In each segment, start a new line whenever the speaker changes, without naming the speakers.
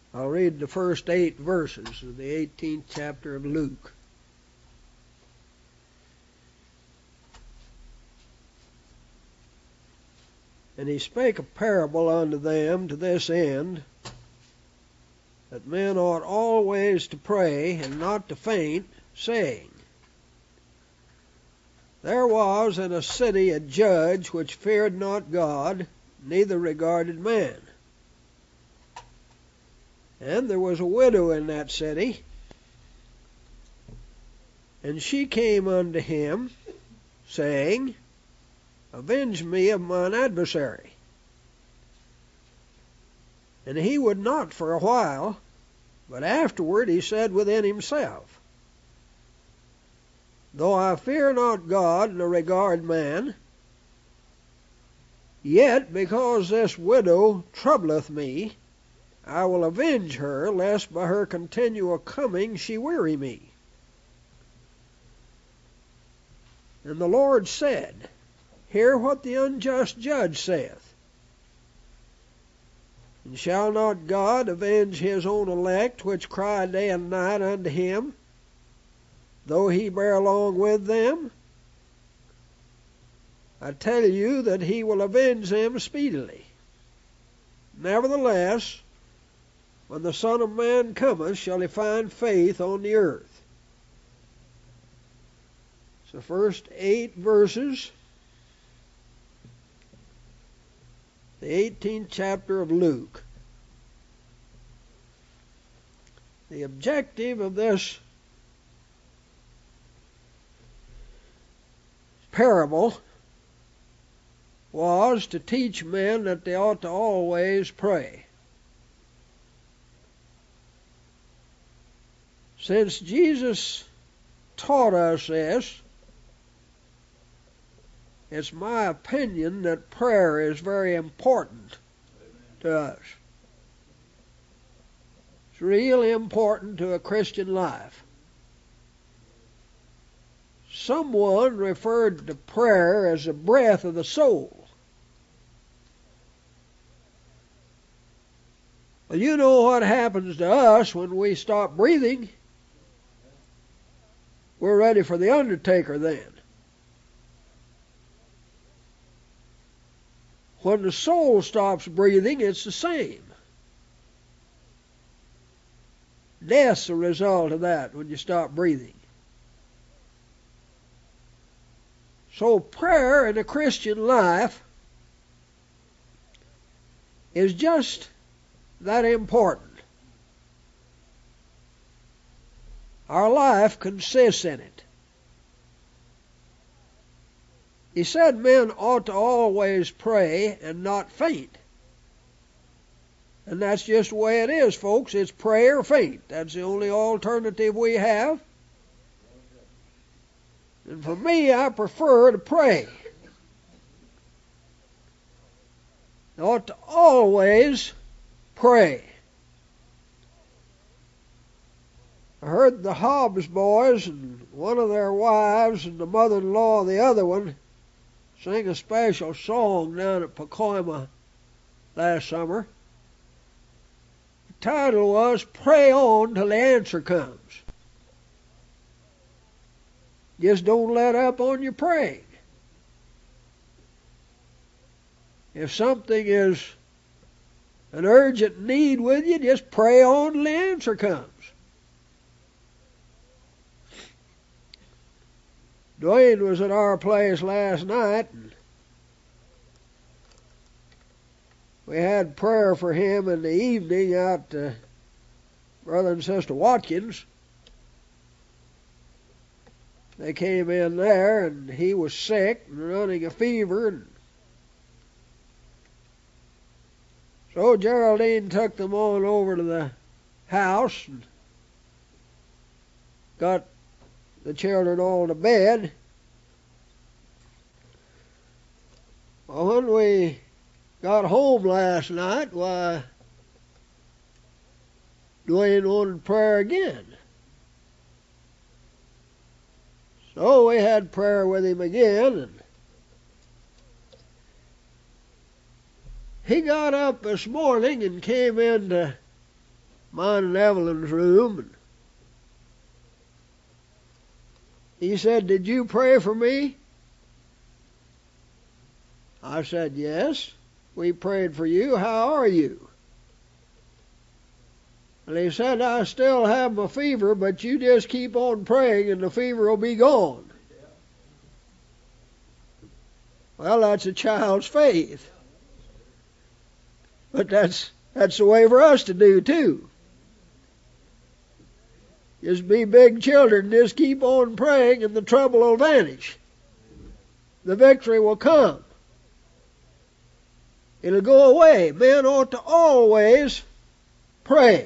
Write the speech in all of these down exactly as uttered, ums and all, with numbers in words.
I'll read the first eight verses of the eighteenth chapter of Luke. And he spake a parable unto them to this end, that men ought always to pray and not to faint, saying, There was in a city a judge which feared not God, neither regarded man. And there was a widow in that city, and she came unto him, saying, Avenge me of mine adversary. And he would not for a while, but afterward he said within himself, Though I fear not God, nor regard man, yet because this widow troubleth me, I will avenge her, lest by her continual coming she weary me. And the Lord said, Hear what the unjust judge saith. And shall not God avenge his own elect, which cry day and night unto him, though he bear along with them? I tell you that he will avenge them speedily. Nevertheless, when the Son of Man cometh, shall he find faith on the earth? It's the first eight verses, the eighteenth chapter of Luke. The objective of this parable was to teach men that they ought to always pray. Since Jesus taught us this, it's my opinion that prayer is very important to us. It's really important to a Christian life. Someone referred to prayer as the breath of the soul. Well, you know what happens to us when we stop breathing. We're ready for the undertaker then. When the soul stops breathing, it's the same. Death's the result of that when you stop breathing. So prayer in a Christian life is just that important. Our life consists in it. He said men ought to always pray and not faint. And that's just the way it is, folks. It's pray or faint. That's the only alternative we have. And for me, I prefer to pray. You ought to always pray. I heard the Hobbs boys and one of their wives and the mother-in-law of the other one sing a special song down at Pacoima last summer. The title was Pray On Till the Answer Comes. Just don't let up on your praying. If something is an urgent need with you, just pray on till the answer comes. Dwayne was at our place last night, and we had prayer for him in the evening out to Brother and Sister Watkins. They came in there, and he was sick and running a fever, and so Geraldine took them on over to the house and got the children all to bed. Well, when we got home last night, why, Dwayne wanted prayer again. So we had prayer with him again, and he got up this morning and came in to mine and Evelyn's room, and he said, "Did you pray for me?" I said, "Yes, we prayed for you. How are you?" And he said, "I still have my fever, but you just keep on praying and the fever will be gone." Well, that's a child's faith. But that's that's the way for us to do too. Just be big children, just keep on praying and the trouble will vanish. The victory will come. It'll go away. Men ought to always pray.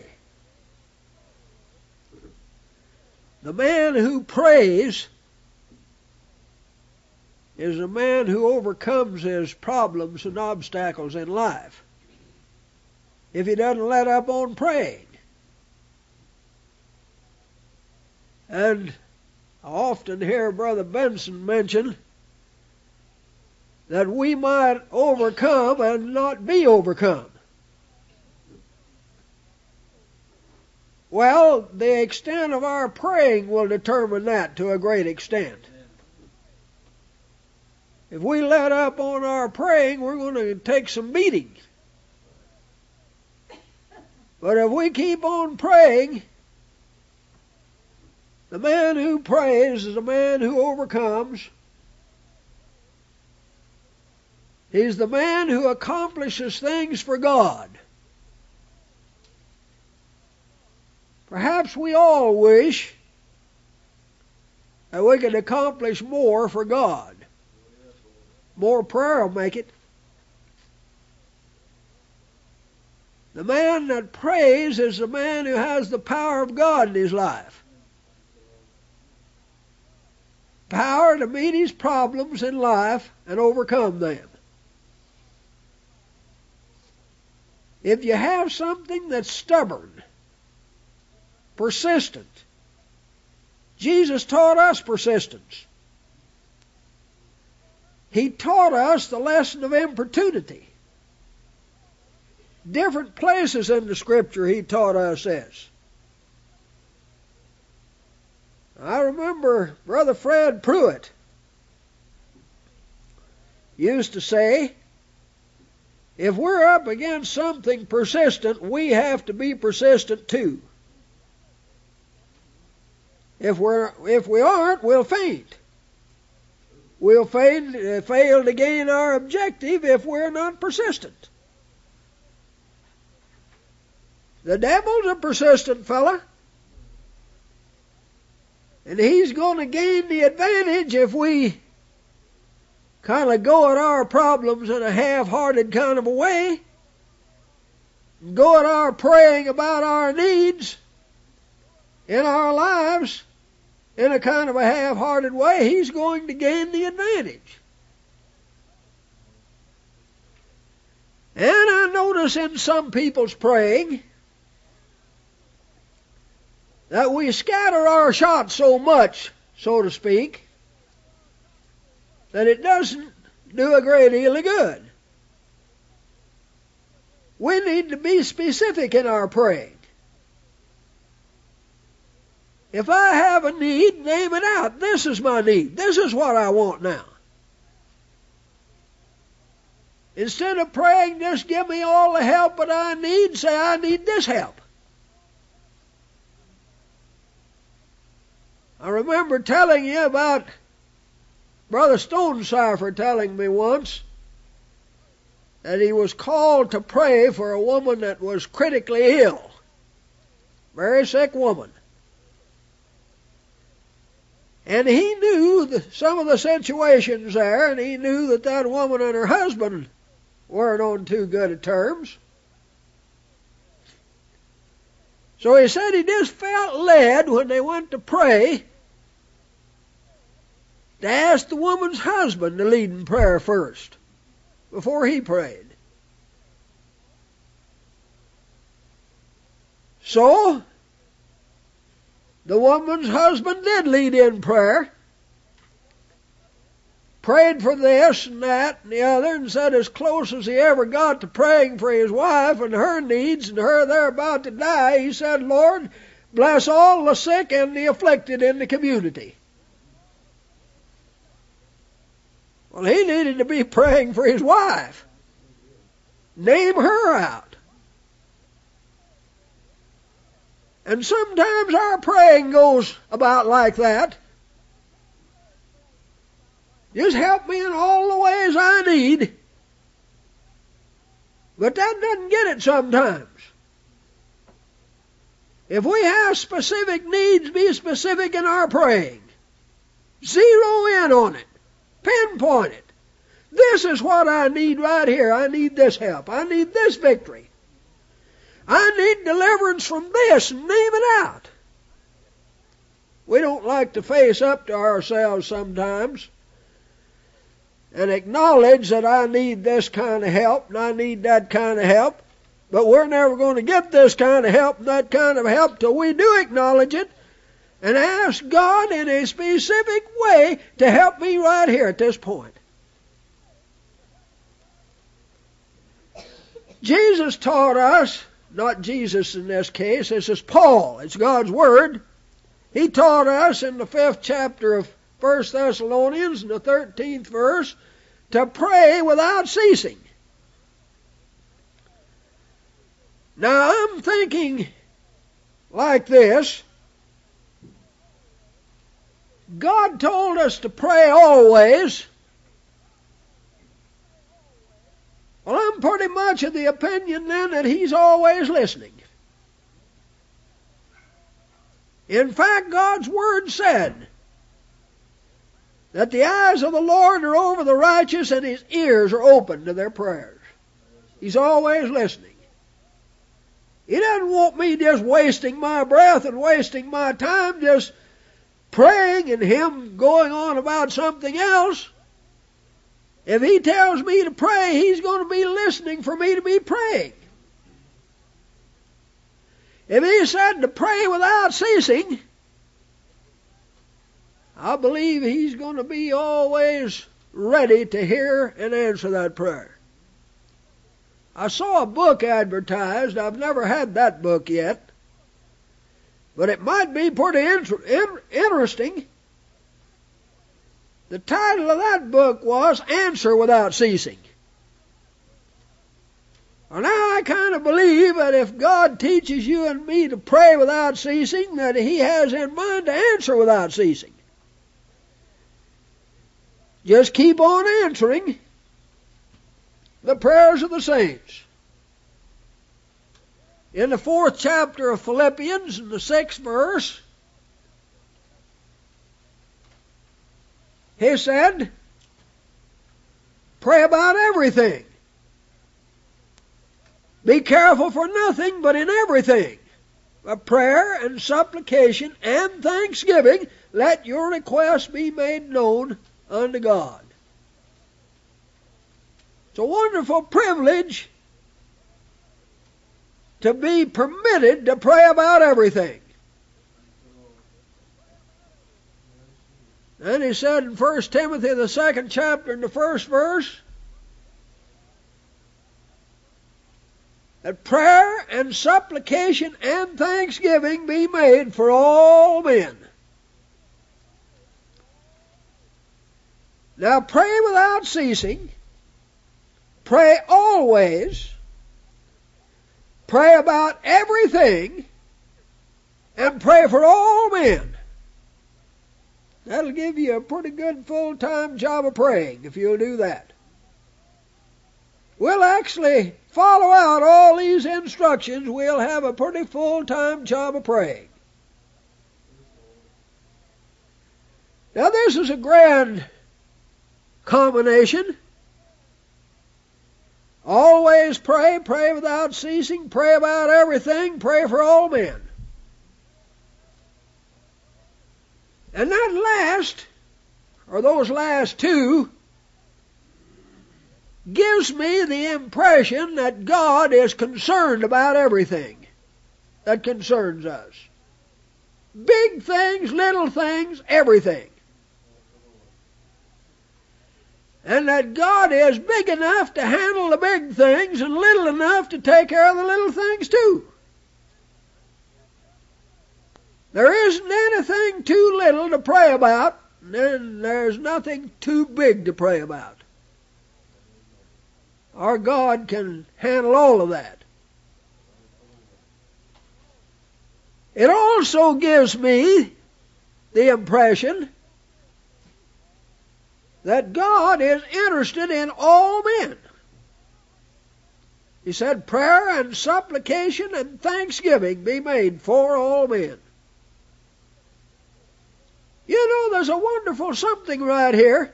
The man who prays is a man who overcomes his problems and obstacles in life, if he doesn't let up on praying. And I often hear Brother Benson mention that we might overcome and not be overcome. Well, the extent of our praying will determine that to a great extent. If we let up on our praying, we're going to take some beating. But if we keep on praying, the man who prays is a man who overcomes. He's the man who accomplishes things for God. Perhaps we all wish that we could accomplish more for God. More prayer will make it. The man that prays is the man who has the power of God in his life. Power to meet his problems in life and overcome them. If you have something that's stubborn, persistent, Jesus taught us persistence. He taught us the lesson of importunity. Different places in the Scripture he taught us this. I remember Brother Fred Pruitt used to say, if we're up against something persistent, we have to be persistent too. If we're if we aren't, we'll faint. We'll fail, fail to gain our objective if we're not persistent. The devil's a persistent fella. And he's going to gain the advantage if we kind of go at our problems in a half-hearted kind of a way. Go at our praying about our needs in our lives in a kind of a half-hearted way. He's going to gain the advantage. And I notice in some people's praying that we scatter our shots so much, so to speak, that it doesn't do a great deal of good. We need to be specific in our praying. If I have a need, name it out. This is my need. This is what I want now. Instead of praying, just give me all the help that I need, say I need this help. I remember telling you about Brother Stonecipher telling me once that he was called to pray for a woman that was critically ill. Very sick woman. And he knew the, some of the situations there, and he knew that that woman and her husband weren't on too good of terms. So he said he just felt led when they went to pray to ask the woman's husband to lead in prayer first, before he prayed. So, the woman's husband did lead in prayer. prayed for this and that and the other, and said as close as he ever got to praying for his wife and her needs and her there about to die, he said, Lord, bless all the sick and the afflicted in the community. Well, he needed to be praying for his wife. Name her out. And sometimes our praying goes about like that. Just help me in all the ways I need. But that doesn't get it sometimes. If we have specific needs, be specific in our praying. Zero in on it. Pinpoint it. This is what I need right here. I need this help. I need this victory. I need deliverance from this, and name it out. We don't like to face up to ourselves sometimes and acknowledge that I need this kind of help and I need that kind of help, but we're never going to get this kind of help and that kind of help till we do acknowledge it and ask God in a specific way to help me right here at this point. Jesus taught us, not Jesus in this case, this is Paul, it's God's Word. He taught us in the fifth chapter of First Thessalonians, in the thirteenth verse, to pray without ceasing. Now I'm thinking like this. God told us to pray always. Well, I'm pretty much of the opinion then that He's always listening. In fact, God's Word said that the eyes of the Lord are over the righteous and His ears are open to their prayers. He's always listening. He doesn't want me just wasting my breath and wasting my time just praying and Him going on about something else. If He tells me to pray, He's going to be listening for me to be praying. If He said to pray without ceasing, I believe He's going to be always ready to hear and answer that prayer. I saw a book advertised. I've never had that book yet, but it might be pretty inter- in- interesting. The title of that book was Answer Without Ceasing. Well, now I kind of believe that if God teaches you and me to pray without ceasing, that He has in mind to answer without ceasing. Just keep on answering the prayers of the saints. In the fourth chapter of Philippians, in the sixth verse, he said, pray about everything. Be careful for nothing, but in everything, by prayer and supplication and thanksgiving, let your requests be made known unto God. It's a wonderful privilege to be permitted to pray about everything. And he said in First Timothy, the second chapter, in the first verse, that prayer and supplication and thanksgiving be made for all men. Now pray without ceasing, pray always, pray about everything, and pray for all men. That'll give you a pretty good full-time job of praying if you'll do that. We'll actually follow out all these instructions. We'll have a pretty full-time job of praying. Now this is a grand combination. Always pray, pray without ceasing, pray about everything, pray for all men. And that last, or those last two, gives me the impression that God is concerned about everything that concerns us. Big things, little things, everything. and that God is big enough to handle the big things and little enough to take care of the little things too. There isn't anything too little to pray about, and there's nothing too big to pray about. Our God can handle all of that. It also gives me the impression that God is interested in all men. He said, prayer and supplication and thanksgiving be made for all men. You know, there's a wonderful something right here,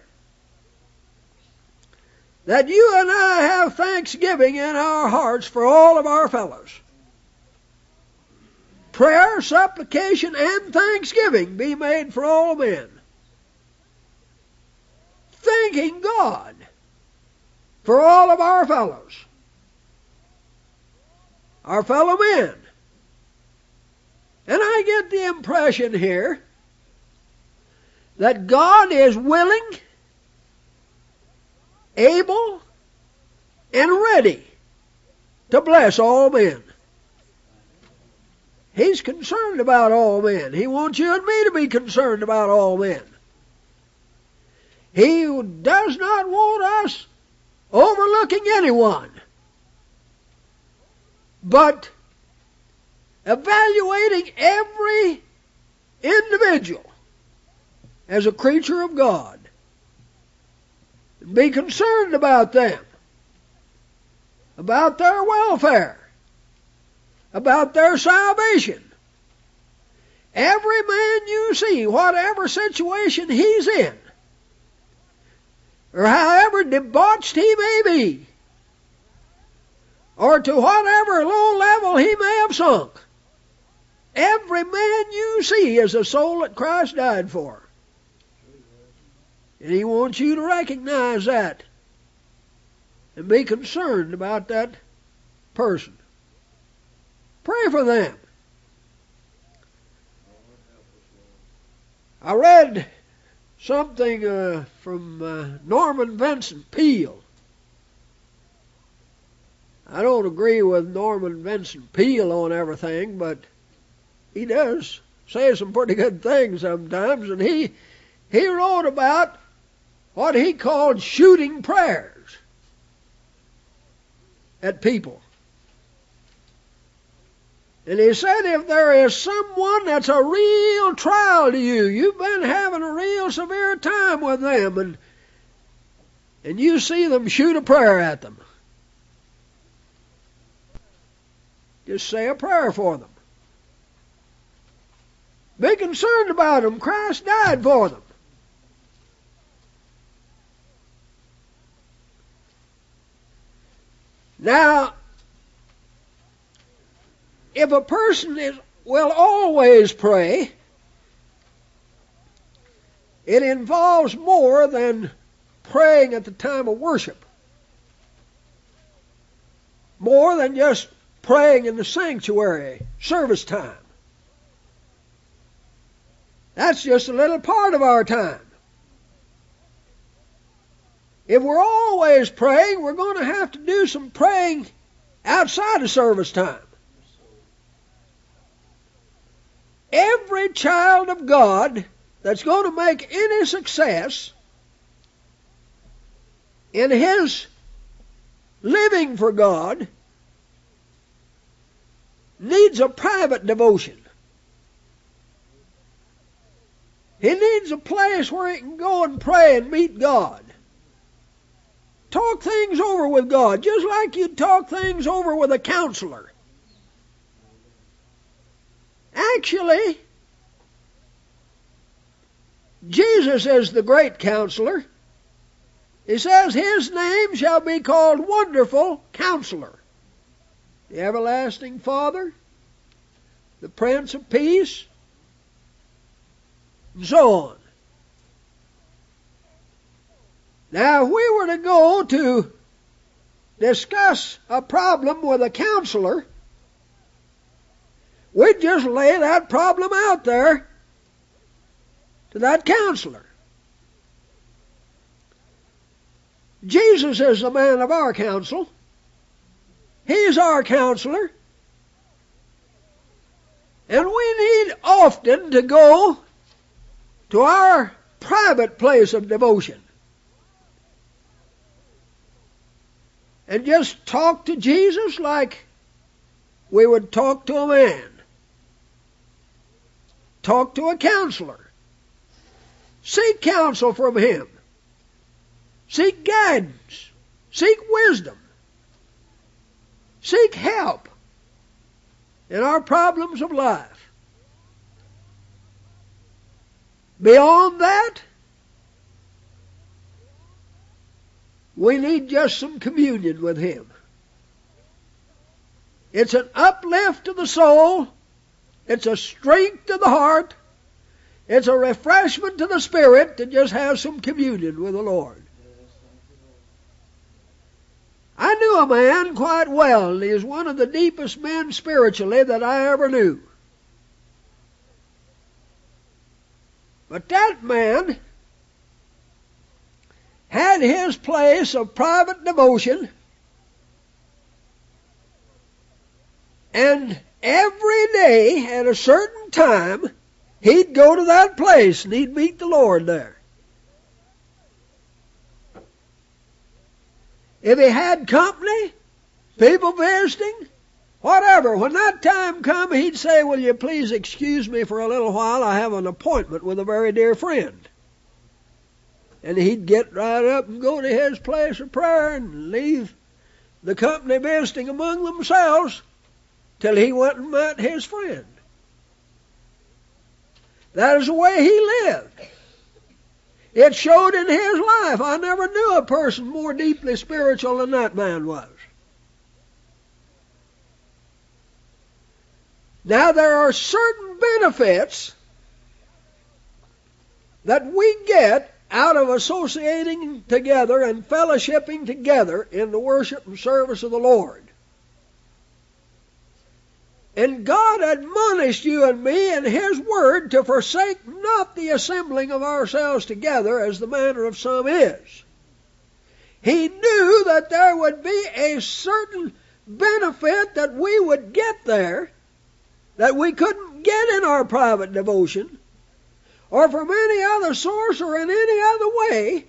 that you and I have thanksgiving in our hearts for all of our fellows. Prayer, supplication, and thanksgiving be made for all men. Thanking God for all of our fellows, our fellow men. And I get the impression here that God is willing, able, and ready to bless all men. He's concerned about all men. He wants you and me to be concerned about all men. He does not want us overlooking anyone, but evaluating every individual as a creature of God. And be concerned about them, about their welfare, about their salvation. Every man you see, whatever situation he's in, or however debauched he may be, or to whatever low level he may have sunk, every man you see is a soul that Christ died for. And He wants you to recognize that and be concerned about that person. Pray for them. I read something uh, from uh, Norman Vincent Peale. I don't agree with Norman Vincent Peale on everything, but he does say some pretty good things sometimes. And he he wrote about what he called shooting prayers at people. And he said, if there is someone that's a real trial to you, you've been having a real severe time with them, and and you see them, shoot a prayer at them. Just say a prayer for them. Be concerned about them. Christ died for them. Now, if a person is, will always pray, it involves more than praying at the time of worship. More than just praying in the sanctuary, service time. That's just a little part of our time. If we're always praying, we're going to have to do some praying outside of service time. Every child of God that's going to make any success in his living for God needs a private devotion. He needs a place where he can go and pray and meet God. Talk things over with God, just like you'd talk things over with a counselor. Actually, Jesus is the great counselor. He says His name shall be called Wonderful Counselor, the Everlasting Father, the Prince of Peace, and so on. Now, if we were to go to discuss a problem with a counselor, we'd just lay that problem out there to that counselor. Jesus is the man of our counsel. He's our counselor. And we need often to go to our private place of devotion and just talk to Jesus like we would talk to a man. Talk to a counselor. Seek counsel from him. Seek guidance. Seek wisdom. Seek help in our problems of life. Beyond that, we need just some communion with him. It's an uplift to the soul. It's a strength to the heart. It's a refreshment to the spirit to just have some communion with the Lord. I knew a man quite well, and he was one of the deepest men spiritually that I ever knew. But that man had his place of private devotion, and every day at a certain time he'd go to that place and he'd meet the Lord there. If he had company, people visiting, whatever, when that time come, he'd say, "Will you please excuse me for a little while? I have an appointment with a very dear friend." And he'd get right up and go to his place of prayer and leave the company visiting among themselves till he went and met his friend. That is the way he lived. It showed in his life. I never knew a person more deeply spiritual than that man was. Now there are certain benefits that we get out of associating together and fellowshipping together in the worship and service of the Lord. And God admonished you and me in His Word to forsake not the assembling of ourselves together as the manner of some is. He knew that there would be a certain benefit that we would get there that we couldn't get in our private devotion or from any other source or in any other way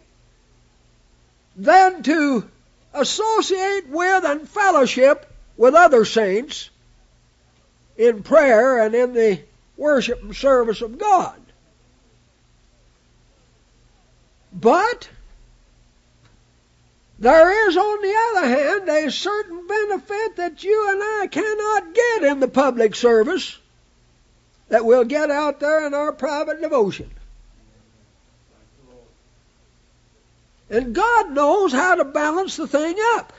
than to associate with and fellowship with other saints in prayer and in the worship and service of God. But there is, on the other hand, a certain benefit that you and I cannot get in the public service that we'll get out there in our private devotion. And God knows how to balance the thing up.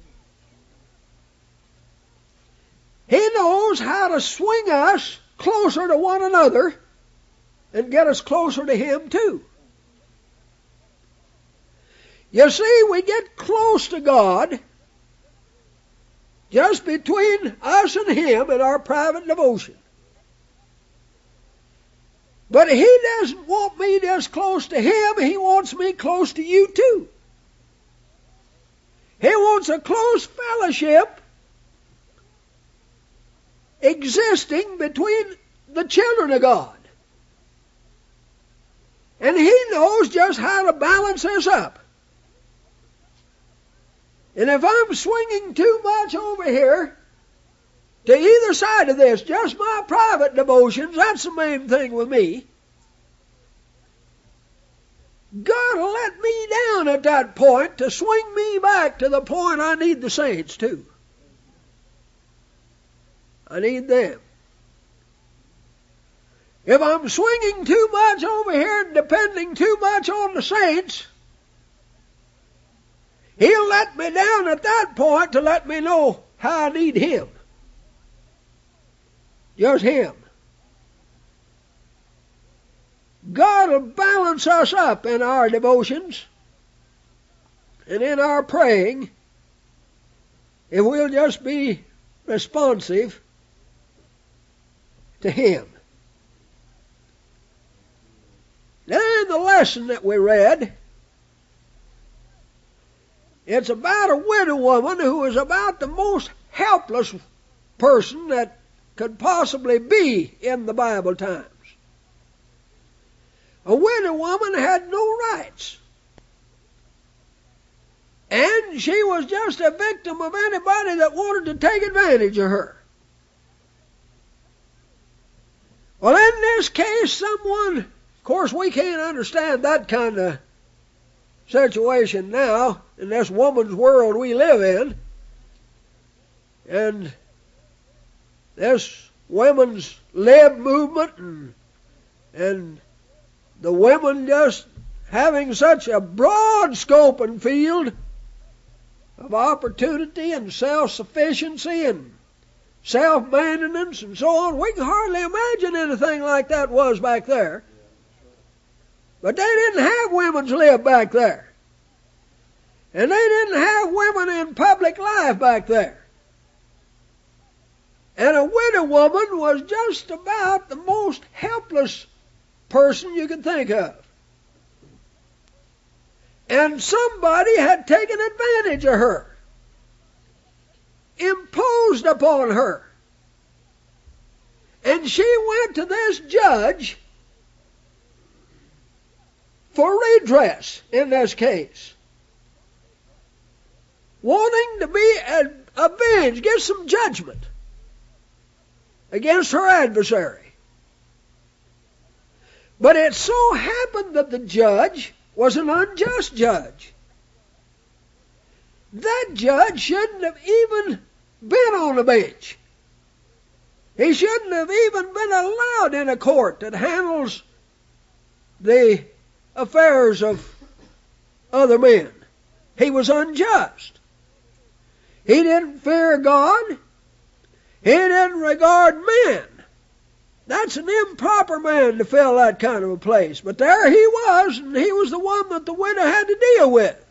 He knows how to swing us closer to one another and get us closer to Him too. You see, we get close to God just between us and Him in our private devotion. But He doesn't want me just close to Him, He wants me close to you too. He wants a close fellowship existing between the children of God. And He knows just how to balance this up. And if I'm swinging too much over here to either side of this, just my private devotions, that's the main thing with me, God will let me down at that point to swing me back to the point I need the saints too. I need them. If I'm swinging too much over here and depending too much on the saints, He'll let me down at that point to let me know how I need Him. Just Him. God will balance us up in our devotions and in our praying if we'll just be responsive to Him. Now in the lesson that we read, It's about a widow woman who was about the most helpless person that could possibly be in the Bible times. A widow woman had no rights. And she was just a victim of anybody that wanted to take advantage of her. Well, in this case, someone, of course, we can't understand that kind of situation now in this woman's world we live in. And this women's lib movement and, and the women just having such a broad scope and field of opportunity and self-sufficiency and self-maintenance and so on. We can hardly imagine anything like that was back there. But they didn't have women's lib back there. And they didn't have women in public life back there. And a widow woman was just about the most helpless person you could think of. And somebody had taken advantage of her, imposed upon her. And she went to this judge for redress in this case, wanting to be avenged, get some judgment against her adversary. But it so happened that the judge was an unjust judge. That judge shouldn't have even been on the bench. He shouldn't have even been allowed in a court that handles the affairs of other men. He was unjust. He didn't fear God. He didn't regard men. That's an improper man to fill that kind of a place. But there he was, and he was the one that the widow had to deal with.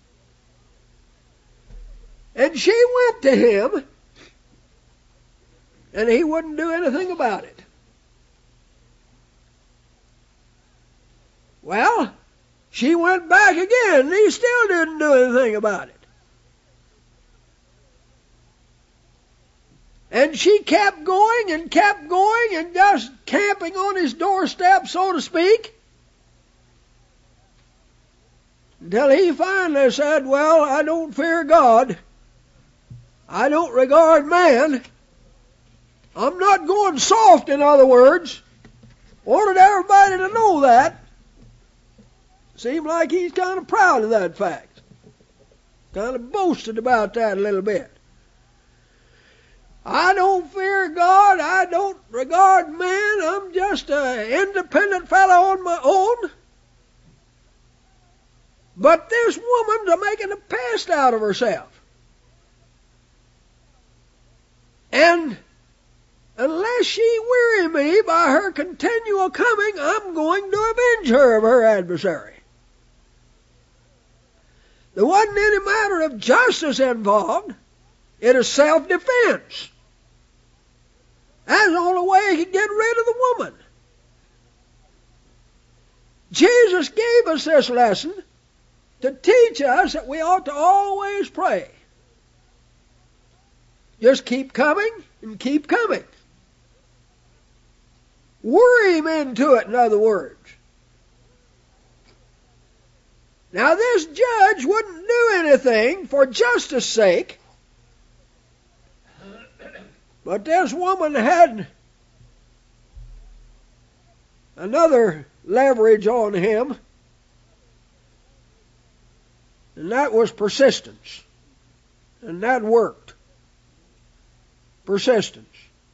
And she went to him, and he wouldn't do anything about it. Well, she went back again, and he still didn't do anything about it. And she kept going and kept going and just camping on his doorstep, so to speak, until he finally said, well, I don't fear God. I don't regard man. I'm not going soft, in other words. Wanted everybody to know that. Seemed like he's kind of proud of that fact. Kind of boasted about that a little bit. I don't fear God. I don't regard man. I'm just an independent fellow on my own. But this woman's making a pest out of herself. And unless she weary me by her continual coming, I'm going to avenge her of her adversary. There wasn't any matter of justice involved. It is self-defense. That's the only way he could get rid of the woman. Jesus gave us this lesson to teach us that we ought to always pray. Just keep coming and keep coming. Worry him into it, in other words. Now this judge wouldn't do anything for justice sake, but this woman had another leverage on him, and that was persistence. And that worked. Persistence.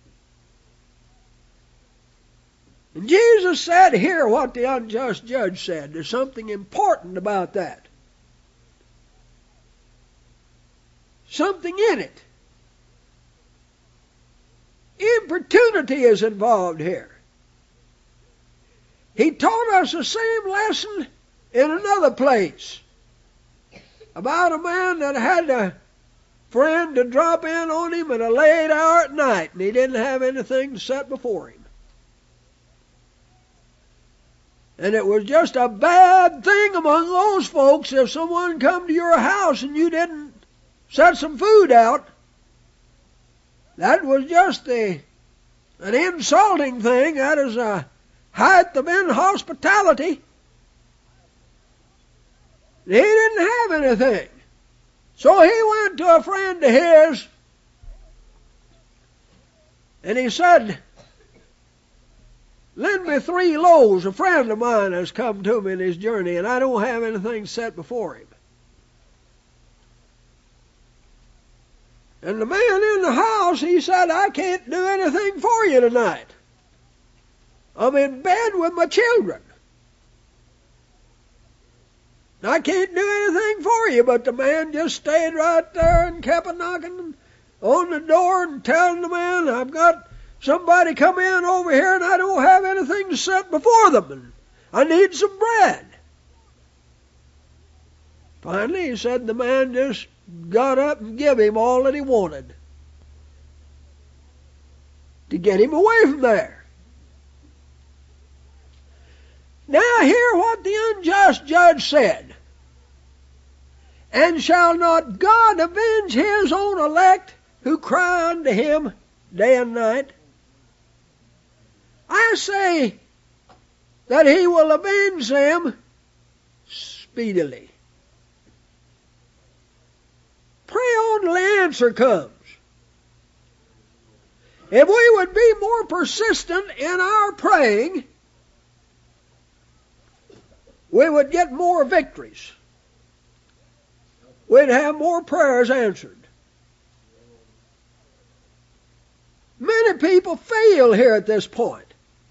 And Jesus said, hear what the unjust judge said. There's something important about that. Something in it. Importunity is involved here. He taught us the same lesson in another place about a man that had a friend to drop in on him at a late hour at night, and he didn't have anything set before him. And it was just a bad thing among those folks if someone come to your house and you didn't set some food out. That was just a, an insulting thing. That is a height of inhospitality. He didn't have anything. So he went to a friend of his and he said, lend me three loaves. A friend of mine has come to me in his journey and I don't have anything set before him. And the man in the house, he said, I can't do anything for you tonight. I'm in bed with my children. I can't do anything for you. But the man just stayed right there and kept a knocking on the door and telling the man, I've got somebody come in over here and I don't have anything to set before them. And I need some bread. Finally, he said the man just got up and gave him all that he wanted to get him away from there. Now hear what the unjust judge said. And shall not God avenge his own elect who cry unto him day and night? I say that he will avenge them speedily. Pray on till the answer comes. If we would be more persistent in our praying, we would get more victories. We'd have more prayers answered. Many people fail here at this point.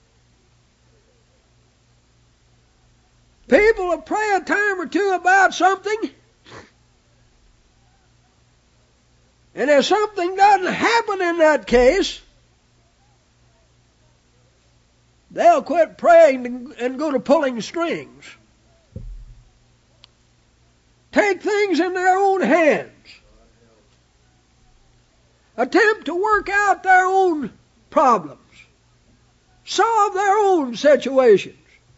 People will pray a time or two about something, and if something doesn't happen in that case, they'll quit praying and go to pulling strings. Take things in their own hands. Attempt to work out their own problems. Solve their own situations.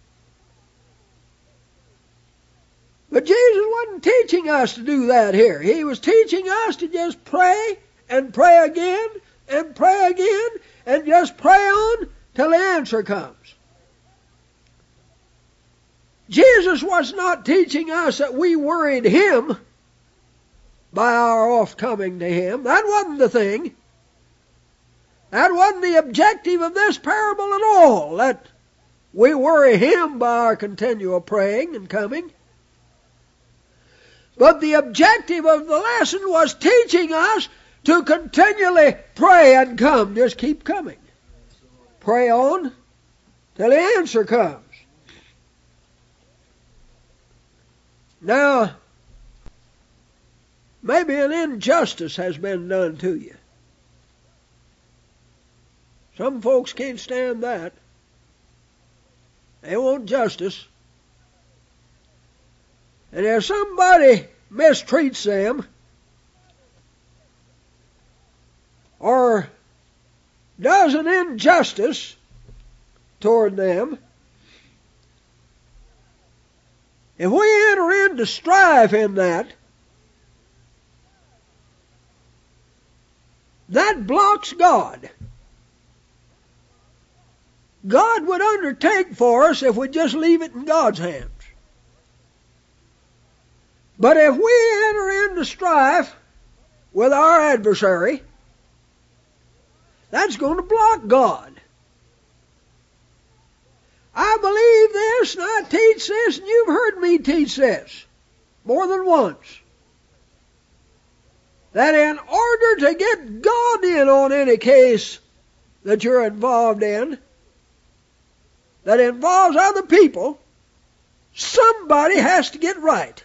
But Jesus wasn't teaching us to do that here. He was teaching us to just pray and pray again and pray again and just pray on till the answer comes. Jesus was not teaching us that we worried Him by our oft coming to Him. That wasn't the thing. That wasn't the objective of this parable at all, that we worry Him by our continual praying and coming. But the objective of the lesson was teaching us to continually pray and come. Just keep coming. Pray on till the answer comes. Now, maybe an injustice has been done to you. Some folks can't stand that. They want justice. And if somebody mistreats them or does an injustice toward them, if we enter into strife in that, that blocks God. God would undertake for us if we just leave it in God's hands. But if we enter into strife with our adversary, that's going to block God. I believe this and I teach this, and you've heard me teach this more than once. That in order to get God in on any case that you're involved in, that involves other people, somebody has to get right.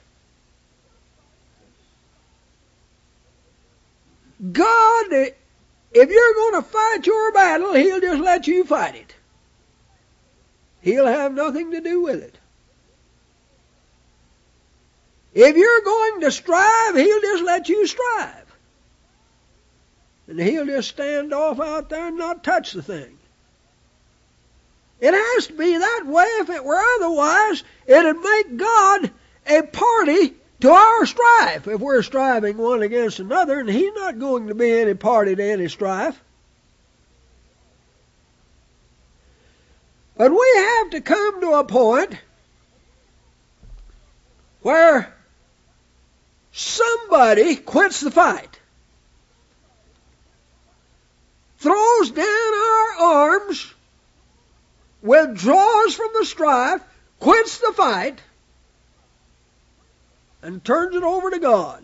God, if you're going to fight your battle, He'll just let you fight it. He'll have nothing to do with it. If you're going to strive, He'll just let you strive. And He'll just stand off out there and not touch the thing. It has to be that way. If it were otherwise, it'd make God a party to our strife. If we're striving one against another, and He's not going to be any party to any strife. But we have to come to a point where somebody quits the fight, throws down our arms, withdraws from the strife, quits the fight, and turns it over to God.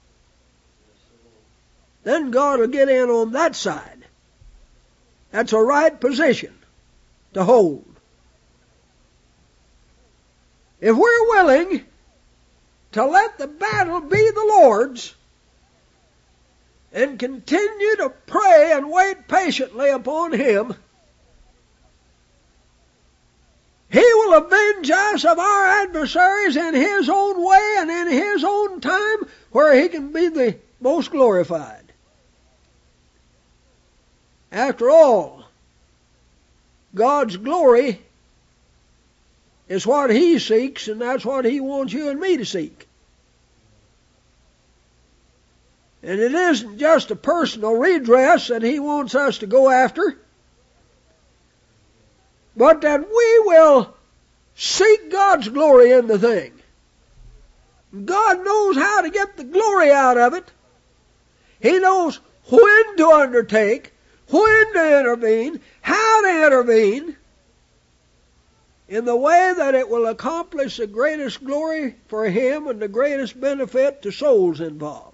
Then God will get in on that side. That's a right position to hold. If we're willing to let the battle be the Lord's and continue to pray and wait patiently upon Him, He will avenge us of our adversaries in His own way and in His own time, where He can be the most glorified. After all, God's glory is what He seeks, and that's what He wants you and me to seek. And it isn't just a personal redress that He wants us to go after, but that we will seek God's glory in the thing. God knows how to get the glory out of it. He knows when to undertake, when to intervene, how to intervene, in the way that it will accomplish the greatest glory for Him and the greatest benefit to souls involved.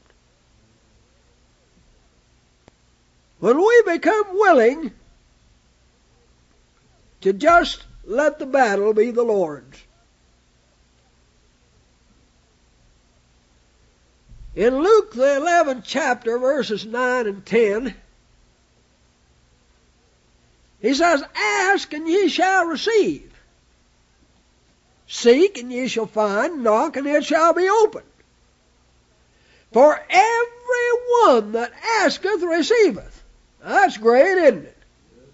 When we become willing to just let the battle be the Lord's. In Luke the eleventh chapter, verses nine and ten, He says, "Ask and ye shall receive. Seek and ye shall find. Knock and it shall be opened. For every one that asketh receiveth." That's great, isn't it?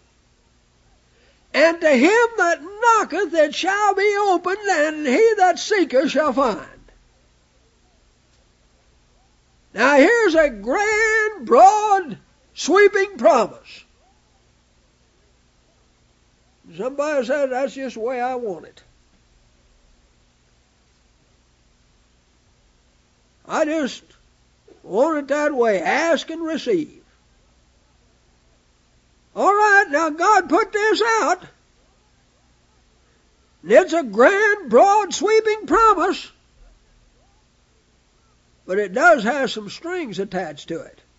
"And to him that knocketh it shall be opened, and he that seeketh shall find." Now here's a grand, broad, sweeping promise. Somebody said, "That's just the way I want it. I just want it that way. Ask and receive." All right, now God put this out. It's a grand, broad, sweeping promise. But it does have some strings attached to it.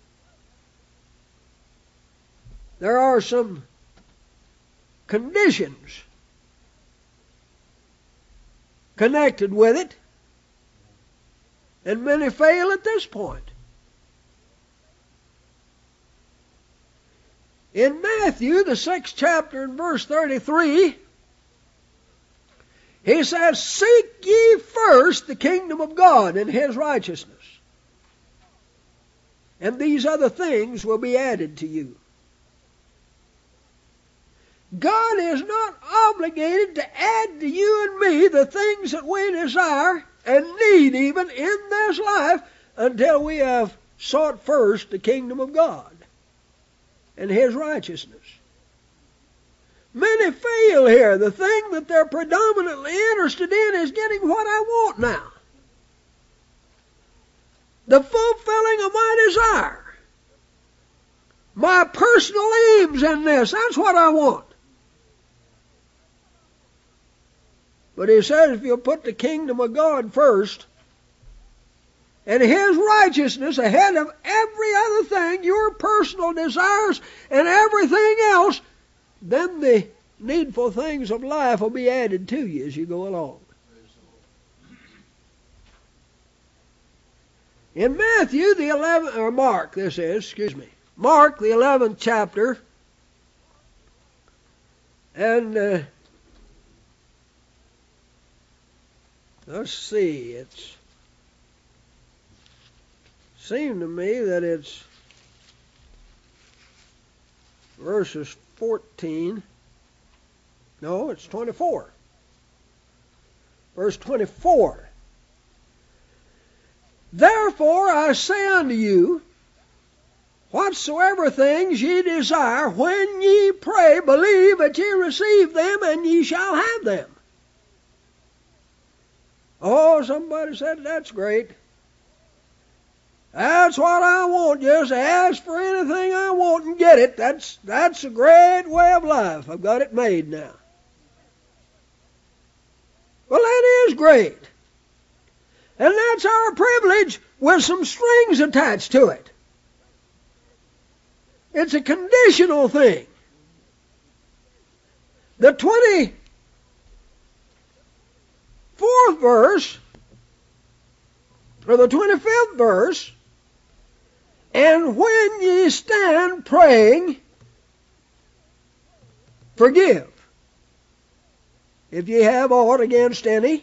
There are some conditions connected with it. And many fail at this point. In Matthew, the sixth chapter, and verse thirty-three, He says, "Seek ye first the kingdom of God and His righteousness, and these other things will be added to you." God is not obligated to add to you and me the things that we desire and need even in this life until we have sought first the kingdom of God and His righteousness. Many fail here. The thing that they're predominantly interested in is getting what I want now. The fulfilling of my desire. My personal aims in this. That's what I want. But He says if you'll put the kingdom of God first and His righteousness ahead of every other thing, your personal desires and everything else, then the needful things of life will be added to you as you go along. In Matthew the eleventh, or Mark this is, excuse me, Mark the eleventh chapter, and uh, let's see, it's seemed to me that it's verses fourteen. No, it's twenty-four. Verse twenty-four. Therefore I say unto you, whatsoever things ye desire, when ye pray, believe that ye receive them, and ye shall have them. Oh, somebody said, that's great. That's what I want. Just ask for anything I want and get it. That's, that's a great way of life. I've got it made now. Well, that is great. And that's our privilege with some strings attached to it. It's a conditional thing. The twenty-fourth verse, or the twenty-fifth verse, and when ye stand praying, forgive, if ye have aught against any,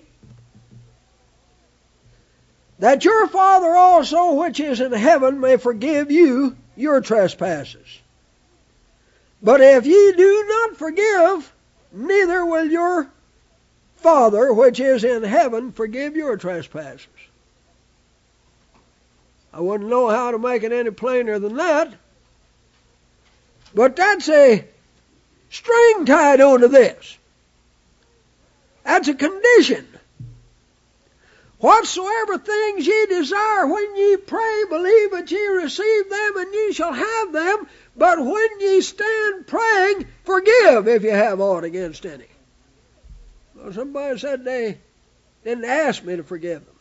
that your Father also which is in heaven may forgive you your trespasses. But if ye do not forgive, neither will your Father which is in heaven forgive your trespasses. I wouldn't know how to make it any plainer than that. But that's a string tied onto this. That's a condition. Whatsoever things ye desire, when ye pray, believe that ye receive them, and ye shall have them. But when ye stand praying, forgive if ye have aught against any. Well, somebody said they didn't ask me to forgive them.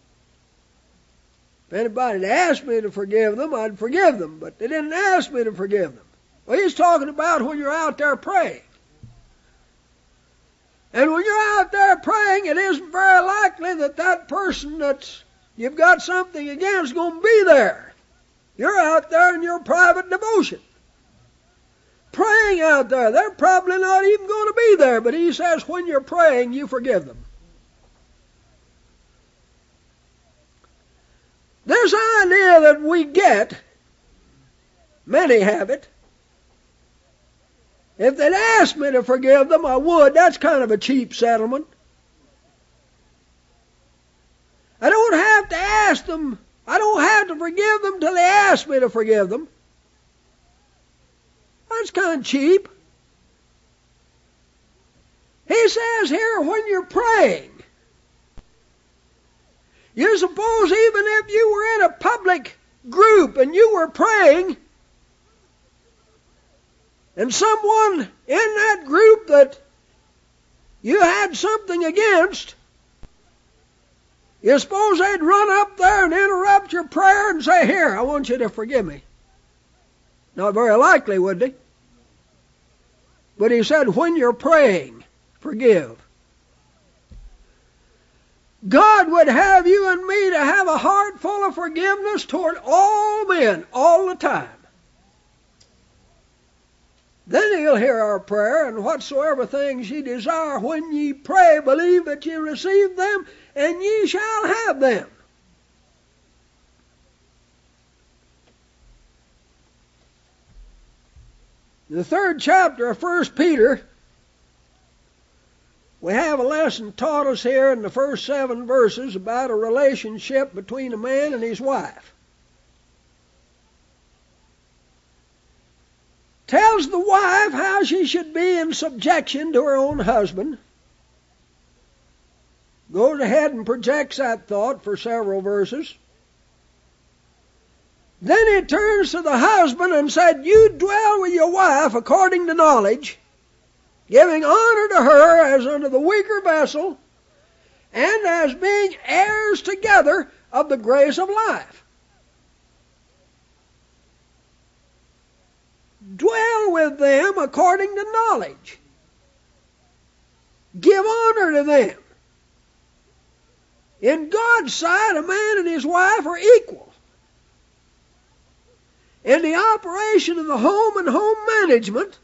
If anybody had asked me to forgive them, I'd forgive them. But they didn't ask me to forgive them. Well, he's talking about when you're out there praying. And when you're out there praying, it isn't very likely that that person that you've got something against is going to be there. You're out there in your private devotion. Praying out there. They're probably not even going to be there. But he says when you're praying, you forgive them. This idea that we get, many have it. If they'd asked me to forgive them, I would. That's kind of a cheap settlement. I don't have to ask them. I don't have to forgive them till they ask me to forgive them. That's kind of cheap. He says here, when you're praying, you suppose even if you were in a public group and you were praying, and someone in that group that you had something against, you suppose they'd run up there and interrupt your prayer and say, here, I want you to forgive me. Not very likely, would they? But he said, when you're praying, forgive. God would have you and me to have a heart full of forgiveness toward all men all the time. Then he'll hear our prayer, and whatsoever things ye desire, when ye pray, believe that ye receive them, and ye shall have them. In the third chapter of First Peter, we have a lesson taught us here in the first seven verses about a relationship between a man and his wife. Tells the wife how she should be in subjection to her own husband. Goes ahead and projects that thought for several verses. Then he turns to the husband and said, you dwell with your wife according to knowledge, giving honor to her as unto the weaker vessel, and as being heirs together of the grace of life. Dwell with them according to knowledge. Give honor to them. In God's sight, a man and his wife are equal. In the operation of the home and home management,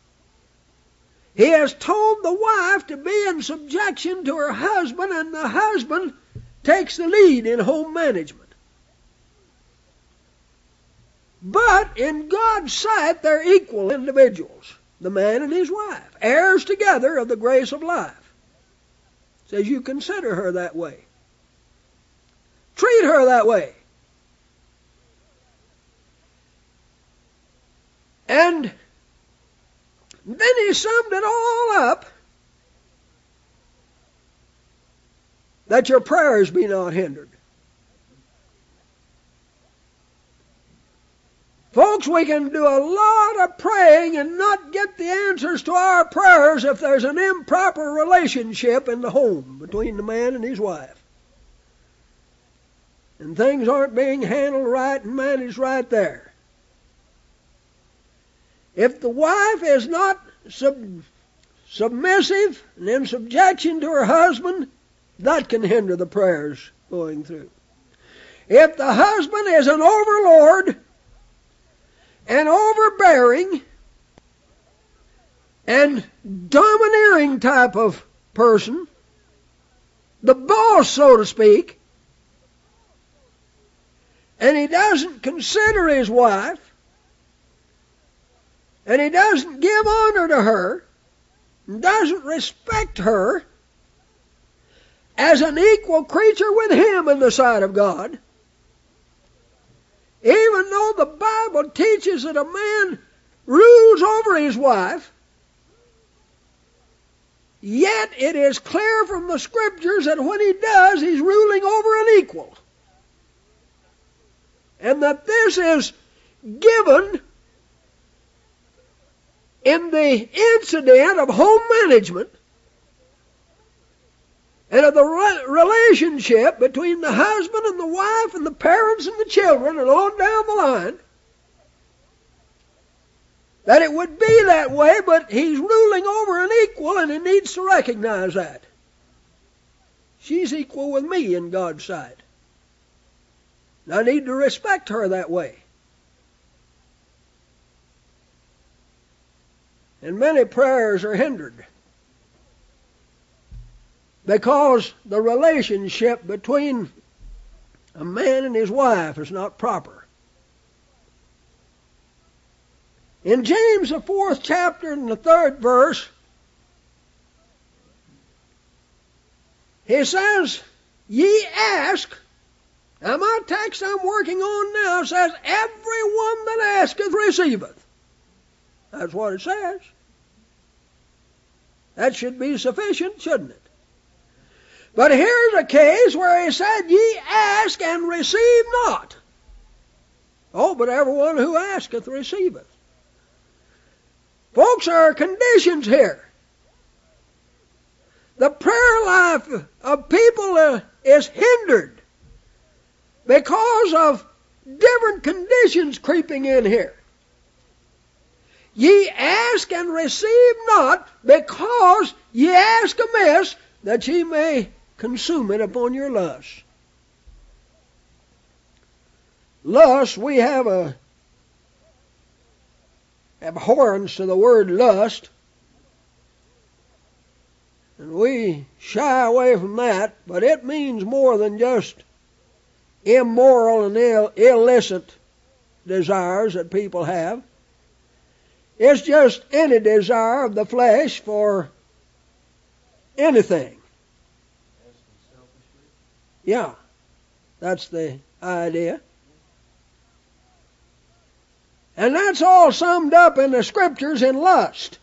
he has told the wife to be in subjection to her husband, and the husband takes the lead in home management. But in God's sight, they're equal individuals. the man and his wife, heirs together of the grace of life. It says you consider her that way. Treat her that way. And then he summed it all up, that your prayers be not hindered. Folks, we can do a lot of praying and not get the answers to our prayers if there's an improper relationship in the home between the man and his wife. And things aren't being handled right and managed right there. If the wife is not sub- submissive and in subjection to her husband, that can hinder the prayers going through. If the husband is an overlord and overbearing and domineering type of person, the boss, so to speak, and he doesn't consider his wife, and he doesn't give honor to her, and doesn't respect her as an equal creature with him in the sight of God, even though the Bible teaches that a man rules over his wife, yet it is clear from the Scriptures that when he does, he's ruling over an equal. And that this is given in the incident of home management and of the re- relationship between the husband and the wife and the parents and the children and on down the line, that it would be that way, but he's ruling over an equal and he needs to recognize that. She's equal with me in God's sight. And I need to respect her that way. And many prayers are hindered because the relationship between a man and his wife is not proper. In James, the fourth chapter and the third verse, he says, ye ask. Now my text I'm working on now says, everyone that asketh receiveth. That's what it says. That should be sufficient, shouldn't it? But here's a case where he said, ye ask and receive not. Oh, but everyone who asketh receiveth. Folks, there are conditions here. The prayer life of people uh, is hindered because of different conditions creeping in here. Ye ask and receive not, because ye ask amiss, that ye may consume it upon your lust. Lust, we have a abhorrence to the word lust, and we shy away from that, but it means more than just immoral and Ill, illicit desires that people have. It's just any desire of the flesh for anything. Yeah, that's the idea. And that's all summed up in the Scriptures in lust.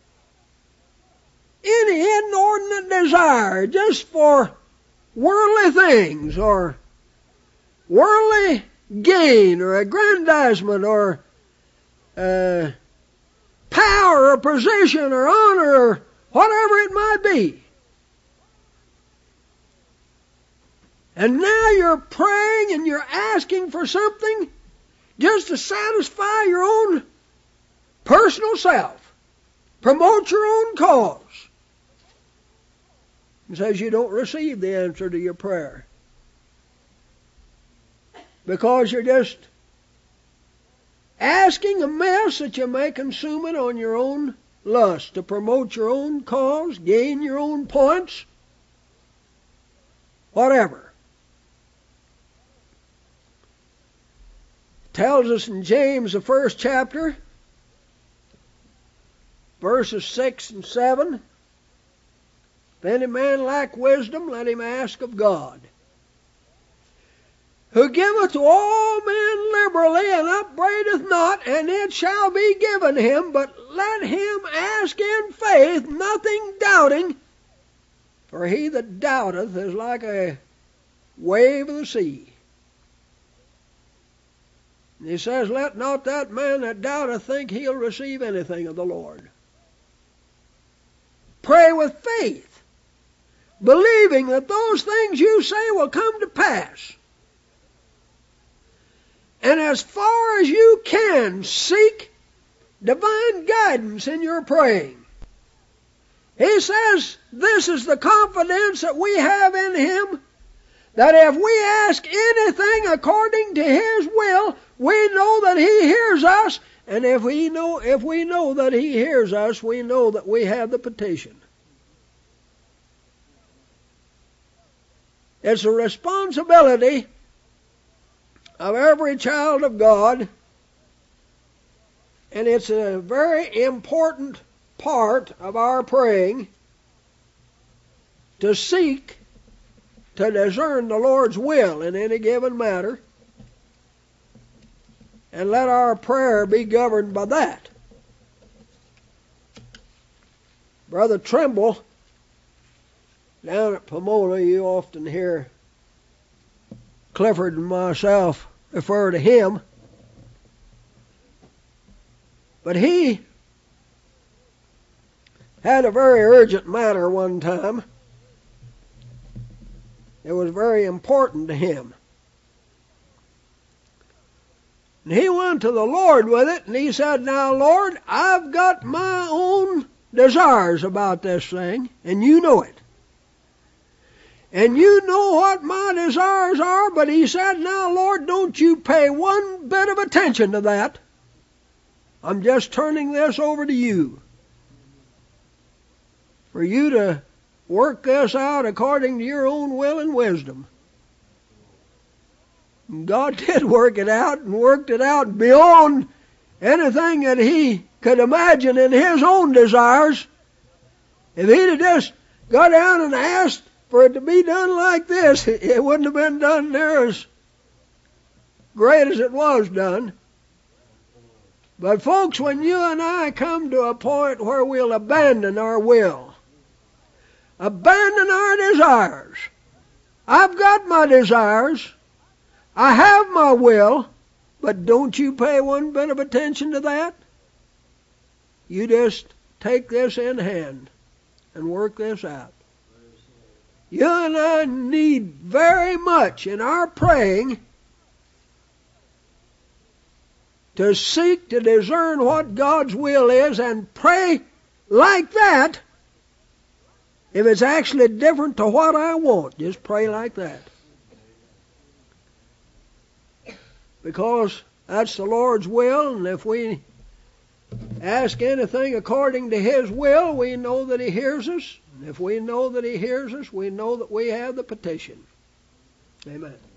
Any inordinate desire just for worldly things or worldly gain or aggrandizement or uh, power or position or honor or whatever it might be. And now you're praying and you're asking for something just to satisfy your own personal self, promote your own cause. It says you don't receive the answer to your prayer because you're just asking amiss that you may consume it on your own lust, to promote your own cause, gain your own points, whatever. Tells us in James, the first chapter, verses six and seven. If any man lack wisdom, let him ask of God, who giveth to all men liberally, and upbraideth not, and it shall be given him. But let him ask in faith, nothing doubting. For he that doubteth is like a wave of the sea. And he says, let not that man that doubteth think he'll receive anything of the Lord. Pray with faith, believing that those things you say will come to pass. And as far as you can, seek divine guidance in your praying. He says this is the confidence that we have in Him, that if we ask anything according to His will, we know that He hears us. And if we know, if we know that He hears us, we know that we have the petition. It's a responsibility of every child of God, and it's a very important part of our praying to seek to discern the Lord's will in any given matter, and let our prayer be governed by that. Brother Trimble, down at Pomona, you often hear Clifford and myself refer to him. But he had a very urgent matter one time. It was very important to him. And he went to the Lord with it, and he said, now, Lord, I've got my own desires about this thing, and you know it. And you know what my desires are, but he said, now, Lord, don't you pay one bit of attention to that. I'm just turning this over to you, for you to work this out according to your own will and wisdom. And God did work it out, and worked it out beyond anything that he could imagine in his own desires. If he'd have just got down and asked for it to be done like this, it wouldn't have been done there as great as it was done. But folks, when you and I come to a point where we'll abandon our will, abandon our desires. I've got my desires. I have my will, but don't you pay one bit of attention to that. You just take this in hand and work this out. You and I need very much in our praying to seek to discern what God's will is and pray like that. If it's actually different to what I want, just pray like that. Because that's the Lord's will, and if we ask anything according to His will, we know that He hears us. And if we know that He hears us, we know that we have the petition. Amen.